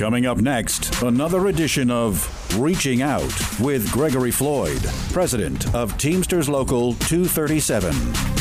Coming up next, another edition of Reaching Out with Gregory Floyd, president of Teamsters Local 237.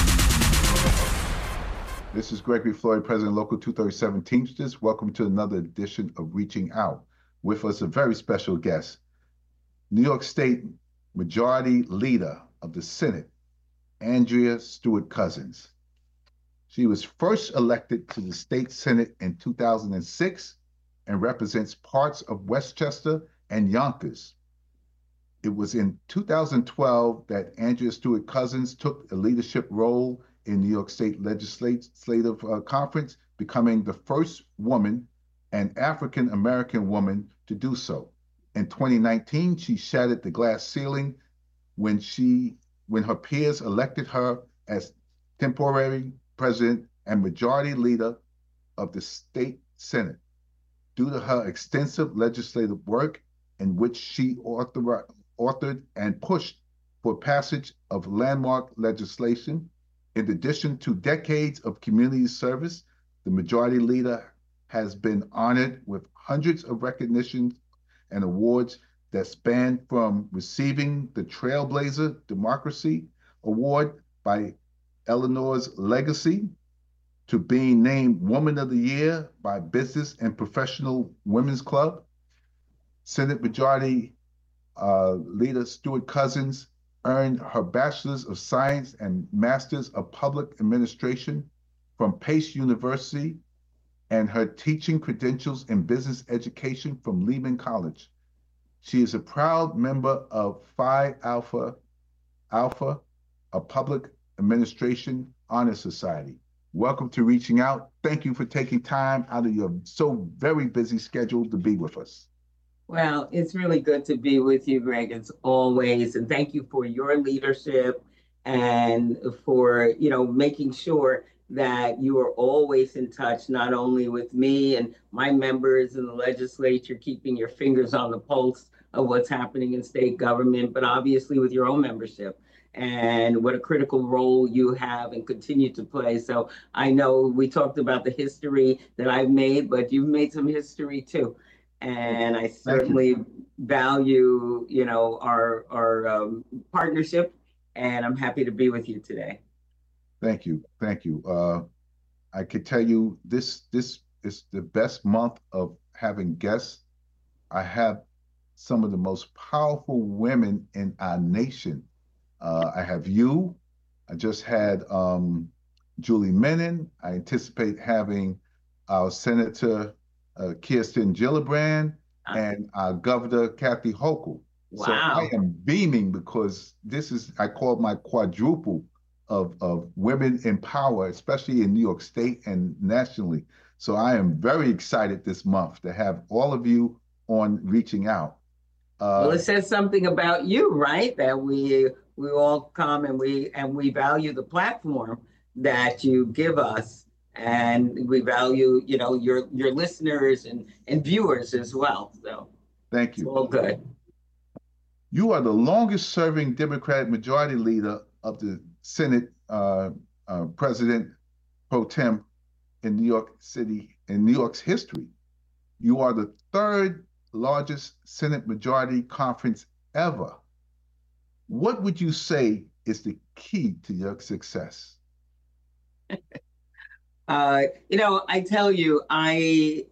This is Gregory Floyd, president of Local 237 Teamsters. Welcome to another edition of Reaching Out. With us, a very special guest, New York State Majority Leader of the Senate, Andrea Stewart-Cousins. She was first elected to the state Senate in 2006 and represents parts of Westchester and Yonkers. It was in 2012 that Andrea Stewart-Cousins took a leadership role in New York State Legislative Conference, becoming the first woman and African-American woman to do so. In 2019, she shattered the glass ceiling when her peers elected her as temporary president and majority leader of the state Senate. Due to her extensive legislative work in which she authored and pushed for passage of landmark legislation, in addition to decades of community service, the majority leader has been honored with hundreds of recognitions and awards that span from receiving the Trailblazer Democracy Award by Eleanor's Legacy to being named Woman of the Year by Business and Professional Women's Club. Senate Majority Leader Stewart-Cousins earned her Bachelor's of Science and Master's of Public Administration from Pace University and her teaching credentials in business education from Lehman College. She is a proud member of Phi Alpha, a public administration honor society. Welcome to Reaching Out. Thank you for taking time out of your so very busy schedule to be with us. Well, it's really good to be with you, Greg, as always. And thank you for your leadership and for, making sure that you are always in touch, not only with me and my members in the legislature, keeping your fingers on the pulse of what's happening in state government, but obviously with your own membership and what a critical role you have and continue to play. So I know we talked about the history that I've made, but you've made some history too. And I certainly value, our partnership, and I'm happy to be with you today. Thank you. I could tell you this is the best month of having guests. I have some of the most powerful women in our nation. I have you. I just had Julie Menon. I anticipate having our Senator Kirsten Gillibrand and our Governor Kathy Hochul. Wow. So I am beaming because this is, I call my quadruple of women in power, especially in New York State and nationally. So I am very excited this month to have all of you on Reaching Out. Well, it says something about you, right? That we all come and we value the platform that you give us, and we value, your listeners and viewers as well. So thank you. It's all good. You are the longest serving Democratic majority leader of the Senate, President pro tem in New York City, in New York's history. You are the third largest Senate majority conference ever. What would you say is the key to your success? I tell you, I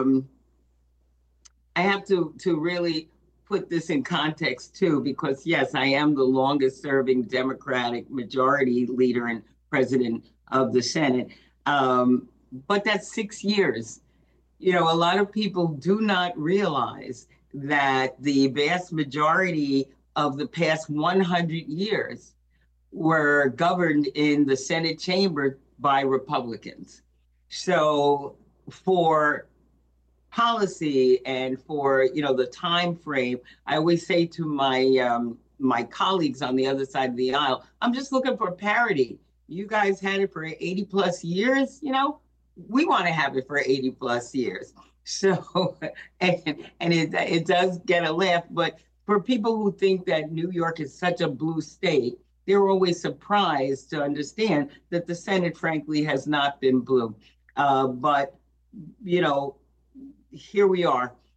have to really put this in context too, because yes, I am the longest serving Democratic majority leader and president of the Senate. But that's 6 years. A lot of people do not realize that the vast majority of the past 100 years were governed in the Senate chamber by Republicans. So for policy and for, the time frame, I always say to my colleagues on the other side of the aisle, I'm just looking for parity. You guys had it for 80 plus years, we want to have it for 80 plus years. So, and it does get a laugh, but for people who think that New York is such a blue state, they're always surprised to understand that the Senate, frankly, has not been blue. But, here we are.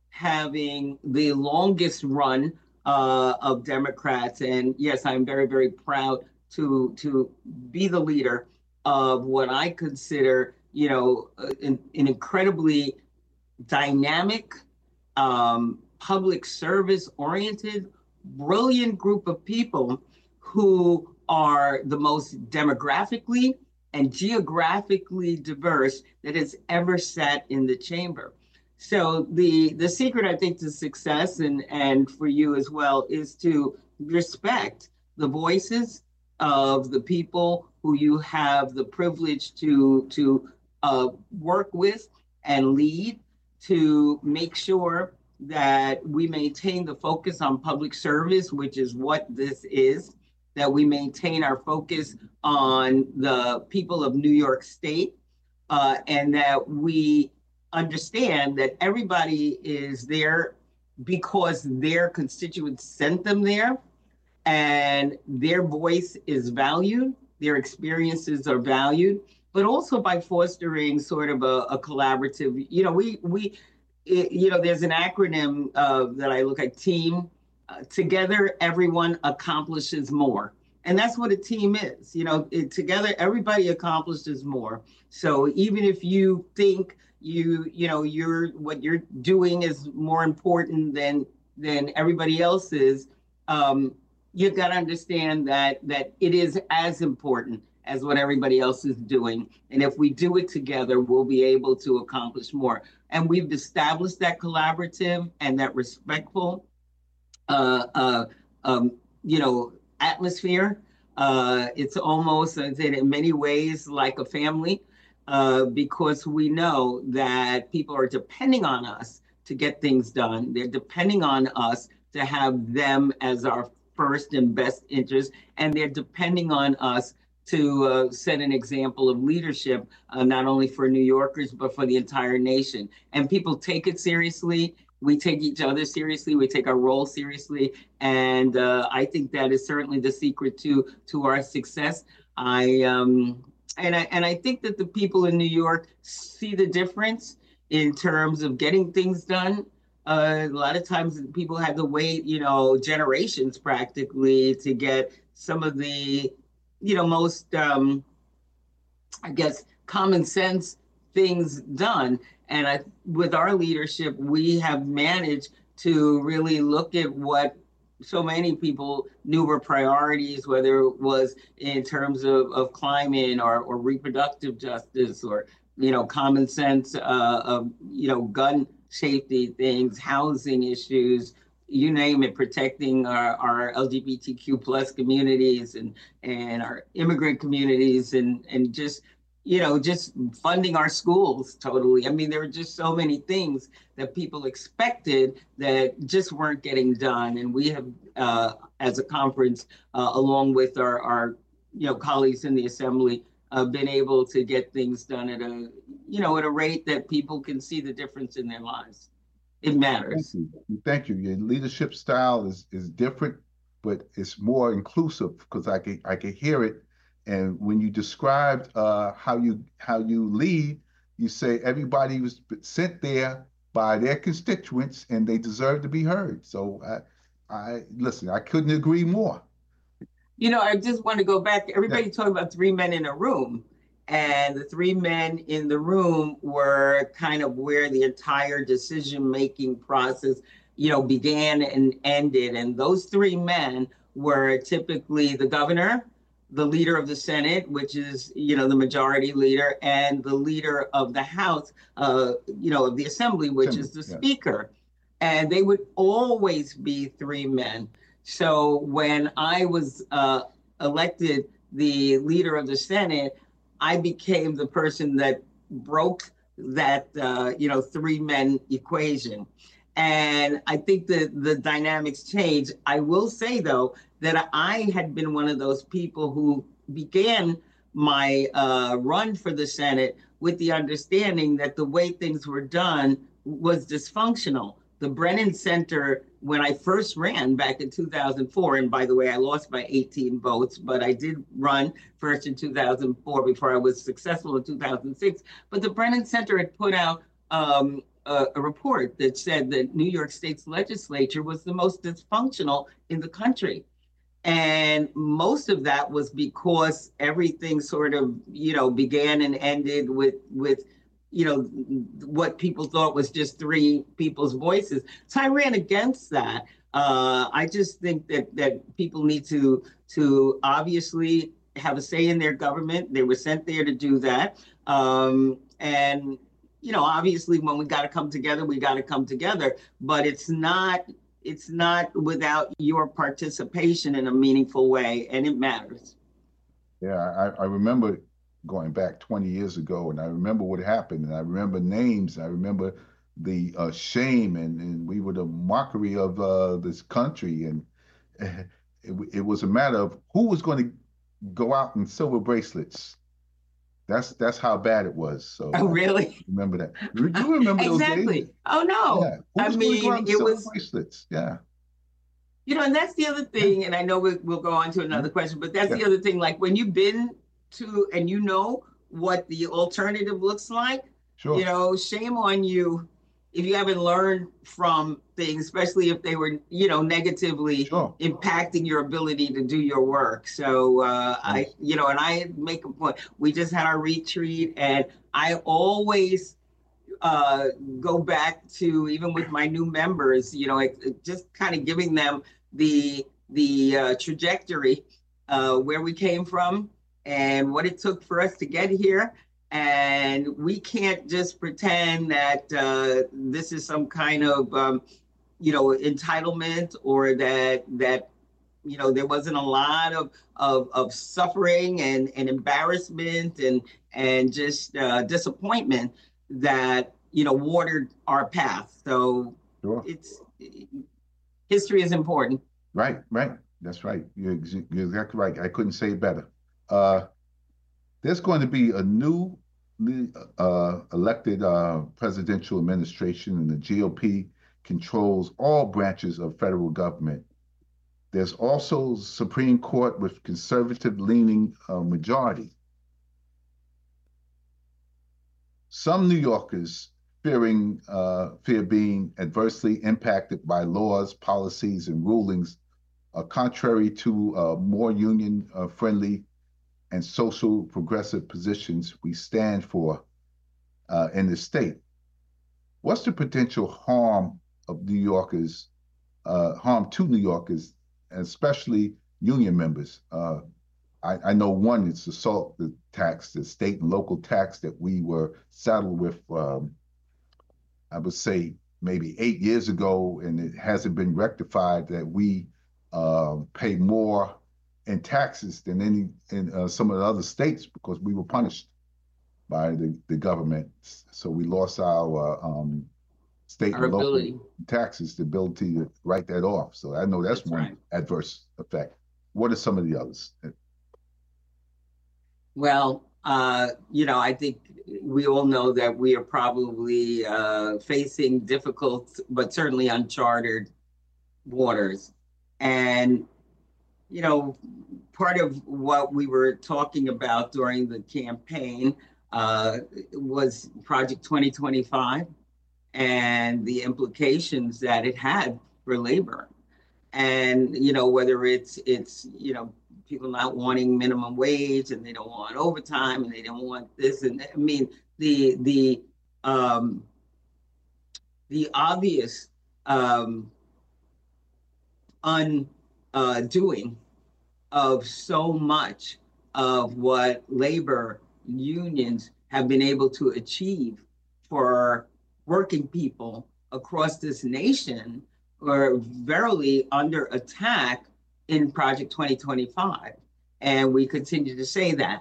having the longest run of Democrats. And yes, I'm very, very proud to be the leader of what I consider, an incredibly dynamic, public service oriented, brilliant group of people who are the most demographically and geographically diverse that has ever sat in the chamber. So the secret, I think, to success and for you as well is to respect the voices of the people who you have the privilege to work with and lead, to make sure that we maintain the focus on public service, which is what this is, that we maintain our focus on the people of New York State, and that we understand that everybody is there because their constituents sent them there, and their voice is valued, their experiences are valued, but also by fostering sort of a collaborative, there's an acronym that I look at, team. Together, everyone accomplishes more. And that's what a team is. Together, everybody accomplishes more. So even if you think what you're doing is more important than everybody else's, you've got to understand that it is as important as what everybody else is doing. And if we do it together, we'll be able to accomplish more. And we've established that collaborative and that respectful, atmosphere. It's almost, in many ways, like a family, because we know that people are depending on us to get things done. They're depending on us to have them as our first and best interest, and they're depending on us to set an example of leadership, not only for New Yorkers, but for the entire nation. And people take it seriously. We take each other seriously. We take our role seriously. And I think that is certainly the secret to our success. I think that the people in New York see the difference in terms of getting things done. A lot of times people have to wait, generations practically to get some of the most, common sense things done. And with our leadership, we have managed to really look at what so many people knew were priorities, whether it was in terms of climate or reproductive justice or, common sense of, gun safety things, housing issues, you name it, protecting our LGBTQ plus communities and our immigrant communities and just funding our schools totally. I mean, there were just so many things that people expected that just weren't getting done. And we have, as a conference, along with our colleagues in the assembly, been able to get things done at a rate that people can see the difference in their lives. It matters. Thank you. Your leadership style is different, but it's more inclusive because I can hear it. And when you described how you lead, you say everybody was sent there by their constituents and they deserve to be heard. So I listen, I couldn't agree more. I just want to go back. Everybody talking about three men in a room. And the three men in the room were kind of where the entire decision-making process, began and ended. And those three men were typically the governor, the leader of the Senate, which is, the majority leader, and the leader of the House, of the Assembly, which is the Speaker. And they would always be three men. So when I was elected the leader of the Senate, I became the person that broke that, three men equation. And I think that the dynamics changed. I will say, though, that I had been one of those people who began my run for the Senate with the understanding that the way things were done was dysfunctional. The Brennan Center, when I first ran back in 2004, and by the way, I lost by 18 votes, but I did run first in 2004 before I was successful in 2006. But the Brennan Center had put out a report that said that New York State's legislature was the most dysfunctional in the country. And most of that was because everything sort of, began and ended with what people thought was just three people's voices. So I ran against that. I just think that people need to obviously have a say in their government. They were sent there to do that. And obviously when we got to come together, we got to come together, but it's not without your participation in a meaningful way, and it matters. Yeah, I remember going back 20 years ago, and I remember what happened, and I remember names, I remember the shame, and we were the mockery of this country, and it was a matter of who was going to go out in silver bracelets. That's how bad it was. So oh, really? I remember that. You remember those days? Exactly. Oh no. Yeah. I mean, it was bracelets. Yeah. And that's the other thing, and I know we'll go on to another question, but that's the other thing. Like when you've been to and you know what the alternative looks like, sure. Shame on you if you haven't learned from things, especially if they were, negatively impacting your ability to do your work. So and I make a point. We just had our retreat, and I always go back to, even with my new members, just kind of giving them the trajectory, where we came from and what it took for us to get here. And we can't just pretend that this is some kind of, entitlement, or that there wasn't a lot of suffering and embarrassment and just disappointment that watered our path. So history is important. Right. That's right. You're exactly right. I couldn't say it better. There's going to be a new elected presidential administration, and the GOP controls all branches of federal government. There's also Supreme Court with conservative-leaning majority. Some New Yorkers fear being adversely impacted by laws, policies, and rulings contrary to more union-friendly and social progressive positions we stand for in the state. What's the potential harm to New Yorkers, especially union members? I know one, it's the SALT, the tax, the state and local tax that we were saddled with, I would say maybe 8 years ago, and it hasn't been rectified, that we pay more in taxes than in some of the other states because we were punished by the government. So we lost our state and local taxes, the ability to write that off. So I know that's one adverse effect. What are some of the others? Well, I think we all know that we are probably facing difficult, but certainly uncharted waters. And part of what we were talking about during the campaign was Project 2025 and the implications that it had for labor. And, whether it's people not wanting minimum wage, and they don't want overtime, and they don't want this. And I mean, the obvious undoing of so much of what labor unions have been able to achieve for working people across this nation were verily under attack in Project 2025. And we continue to say that.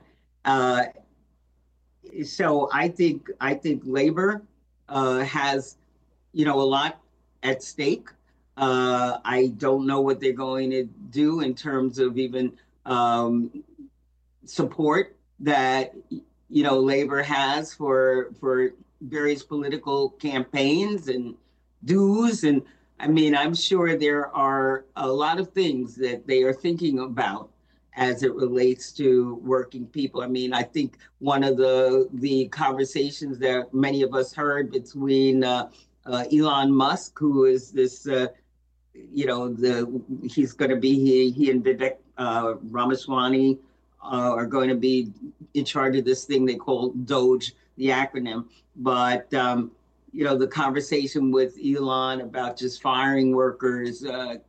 So I think labor has, a lot at stake. I don't know what they're going to do in terms of even support that, labor has for various political campaigns and dues. And I mean, I'm sure there are a lot of things that they are thinking about as it relates to working people. I mean, I think one of the conversations that many of us heard between Elon Musk, who is this, he's going to be, he and Vivek Ramaswamy are going to be in charge of this thing they call Doge, the acronym. But, the conversation with Elon about just firing workers,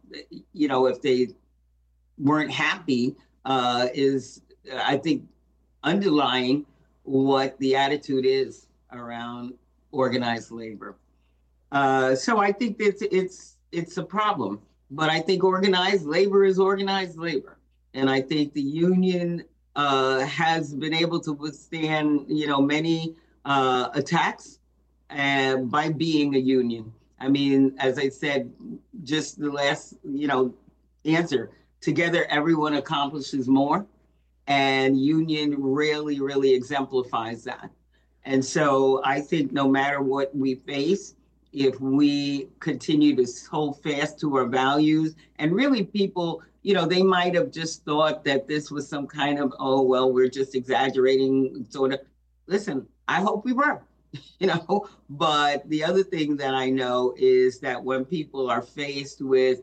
if they weren't happy, is, I think, underlying what the attitude is around organized labor. So I think it's a problem, but I think organized labor is organized labor. And I think the union has been able to withstand, many attacks by being a union. I mean, as I said, just the last, answer, together everyone accomplishes more, and union really, really exemplifies that. And so I think no matter what we face, if we continue to hold fast to our values, and really people, they might have just thought that this was some kind of, oh, well, we're just exaggerating sort of. Listen, I hope we were, but the other thing that I know is that when people are faced with,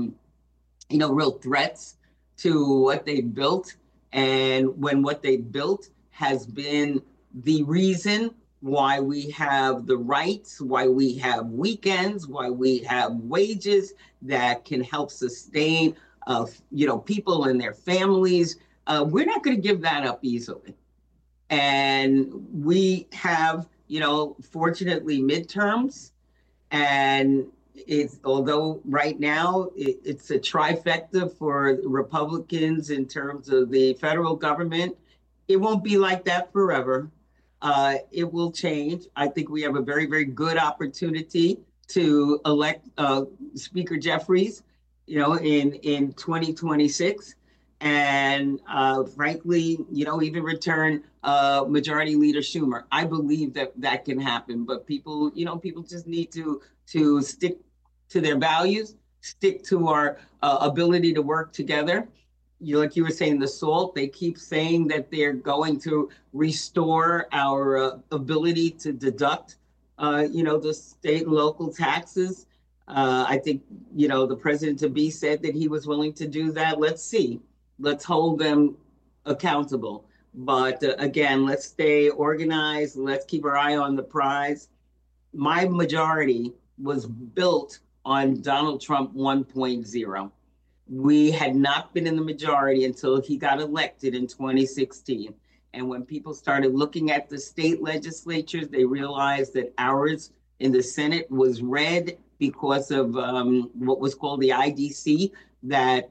real threats to what they built, and when what they built has been the reason why we have the rights, why we have weekends, why we have wages that can help sustain, people and their families. We're not going to give that up easily. And we have, fortunately, midterms, and although right now it's a trifecta for Republicans in terms of the federal government, it won't be like that forever. It will change. I think we have a very, very good opportunity to elect Speaker Jeffries, in 2026. And frankly, even return Majority Leader Schumer. I believe that can happen, but people just need to stick to their values, stick to our ability to work together. Like you were saying, the SALT, they keep saying that they're going to restore our ability to deduct, the state and local taxes. I think, the president-to-be said that he was willing to do that. Let's see. Let's hold them accountable. But again, let's stay organized. Let's keep our eye on the prize. My majority was built on Donald Trump 1.0. We had not been in the majority until he got elected in 2016. And when people started looking at the state legislatures, they realized that ours in the Senate was red because of what was called the IDC, that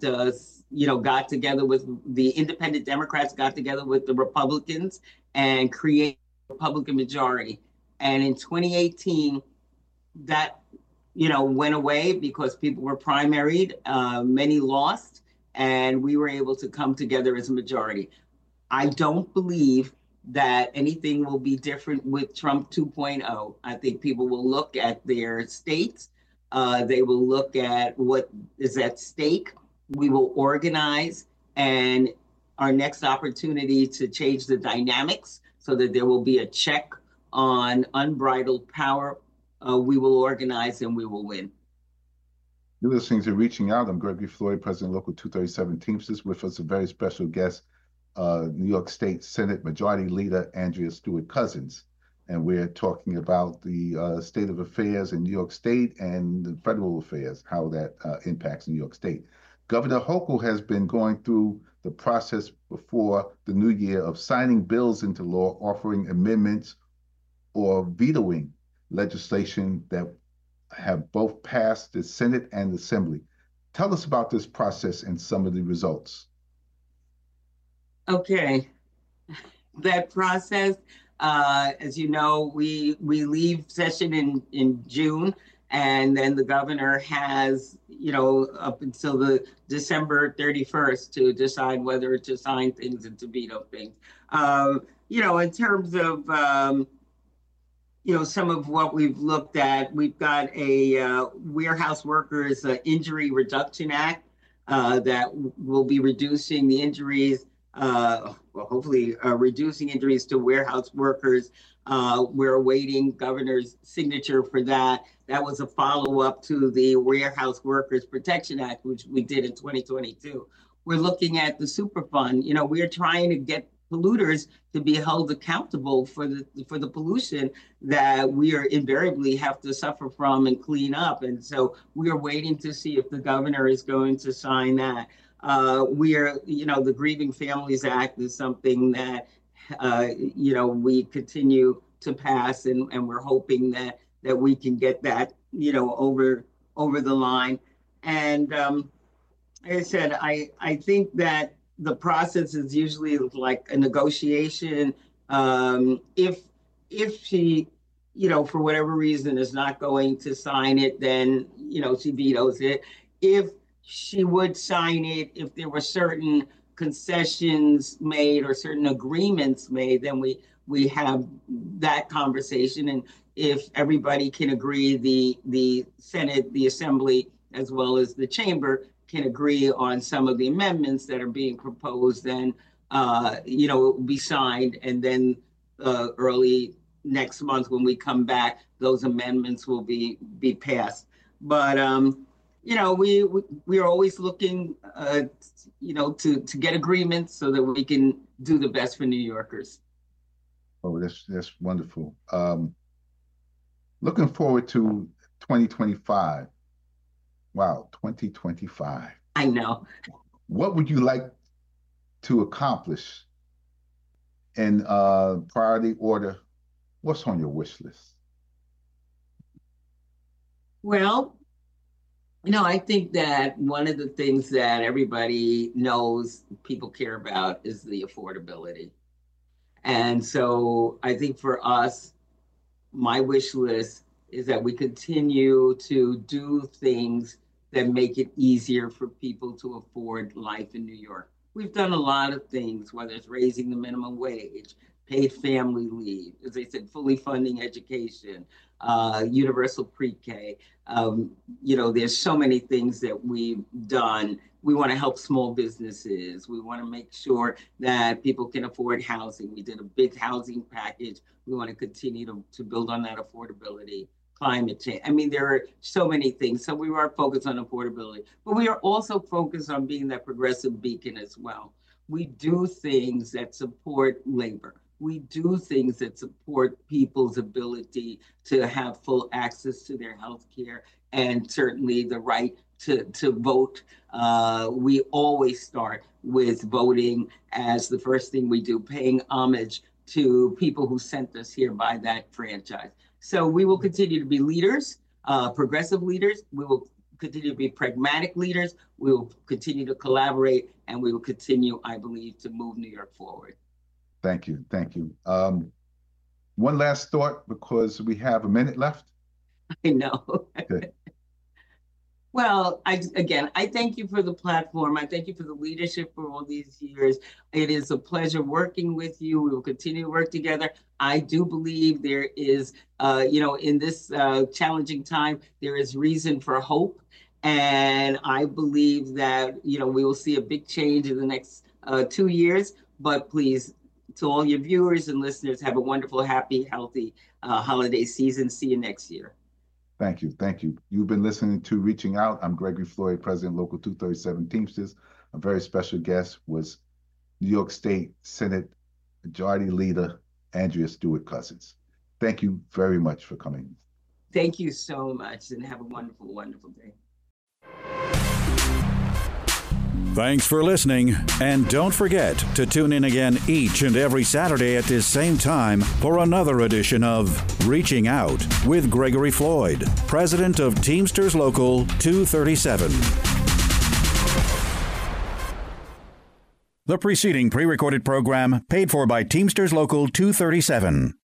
got together with the independent Democrats, got together with the Republicans and created a Republican majority. And in 2018, that went away because people were primaried, many lost, and we were able to come together as a majority. I don't believe that anything will be different with Trump 2.0. I think people will look at their states. They will look at what is at stake. We will organize, and our next opportunity to change the dynamics so that there will be a check on unbridled power. We will organize and we will win. You're listening to Reaching Out. I'm Gregory Floyd, President Local 237 Teamsters. With us, a very special guest, New York State Senate Majority Leader Andrea Stewart-Cousins. And we're talking about the state of affairs in New York State and the federal affairs, how that impacts New York State. Governor Hochul has been going through the process before the new year of signing bills into law, offering amendments or vetoing legislation that have both passed the Senate and the Assembly. Tell us about this process and some of the results. Okay. That process, as you know, we leave session in June, and then the governor has, up until the December 31st to decide whether to sign things and to veto things. In terms of, some of what we've looked at, we've got a Warehouse Workers Injury Reduction Act, that will be reducing the injuries, hopefully reducing injuries to warehouse workers. We're awaiting governor's signature for that. That was a follow-up to the Warehouse Workers Protection Act, which we did in 2022. We're looking at the Superfund. We're trying to get polluters to be held accountable for the pollution that we are invariably have to suffer from and clean up. And so we are waiting to see if the governor is going to sign that. The Grieving Families Act is something that, we continue to pass, and we're hoping that we can get that, over the line. And like I said, I think that the process is usually like a negotiation. If she, for whatever reason is not going to sign it, then, she vetoes it. If she would sign it, if there were certain concessions made or certain agreements made, then we have that conversation. And if everybody can agree, the Senate, the Assembly, as well as the Chamber can agree on some of the amendments that are being proposed, then, it will be signed. And then early next month, when we come back, those amendments will be passed. But, we are always looking, to get agreements so that we can do the best for New Yorkers. Oh, that's wonderful. Looking forward to 2025. Wow, 2025. I know. What would you like to accomplish in priority order? What's on your wish list? Well, I think that one of the things that everybody knows people care about is the affordability. And so I think for us, my wish list is that we continue to do things that make it easier for people to afford life in New York. We've done a lot of things, whether it's raising the minimum wage, paid family leave, as I said, fully funding education, universal pre-K. There's so many things that we've done. We want to help small businesses. We want to make sure that people can afford housing. We did a big housing package. We want to continue to build on that affordability. Climate change. I mean, there are so many things. So we are focused on affordability, but we are also focused on being that progressive beacon as well. We do things that support labor. We do things that support people's ability to have full access to their health care and certainly the right to vote. We always start with voting as the first thing we do, paying homage to people who sent us here by that franchise. So we will continue to be leaders, progressive leaders. We will continue to be pragmatic leaders. We will continue to collaborate, and we will continue, I believe, to move New York forward. Thank you. Thank you. One last thought, because we have a minute left. I know. Okay. Well, I thank you for the platform. I thank you for the leadership for all these years. It is a pleasure working with you. We will continue to work together. I do believe there is, in this challenging time, there is reason for hope. And I believe that, we will see a big change in the next 2 years. But please, to all your viewers and listeners, have a wonderful, happy, healthy holiday season. See you next year. Thank you. Thank you. You've been listening to Reaching Out. I'm Gregory Floyd, President, Local 237 Teamsters. A very special guest was New York State Senate Majority Leader Andrea Stewart-Cousins. Thank you very much for coming. Thank you so much, and have a wonderful, wonderful day. Thanks for listening, and don't forget to tune in again each and every Saturday at this same time for another edition of Reaching Out with Gregory Floyd, President of Teamsters Local 237. The preceding pre-recorded program paid for by Teamsters Local 237.